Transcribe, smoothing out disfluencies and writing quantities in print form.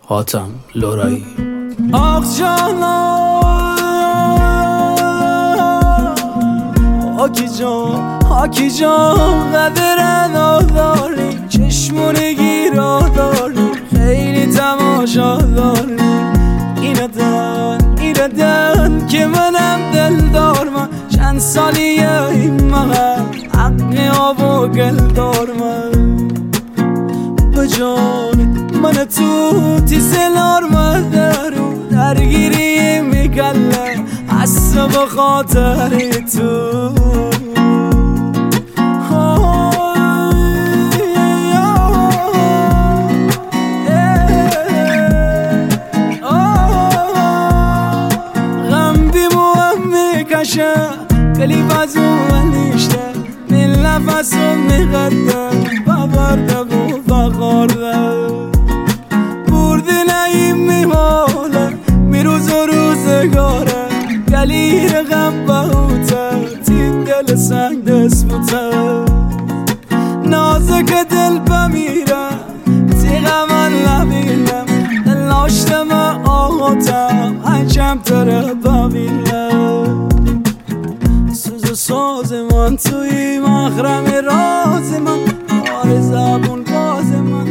حاتم لورایی. آخ جانا آکی جان قدر نداری، چشمون گیرا داری، خیلی تماشا داری. اینو دن که منم دلدار، من چند سالیه این مقم عقل آب و گلدار. من بجان من تو تیزلار مدرو درگیری میگله حس به خاطر تو. کلی بازو منیشته من نفسو میقدم ببرده و بخورده بردی نیم میماله میروز و روزگاره گلی رقم بهوته تین دل سنگ دست بوته نازک دل بمیره تیغه من نبینم دل ناشته من آغاتم هنچم تره ببینم ساز من توی مخرم راز من کار زبون باز من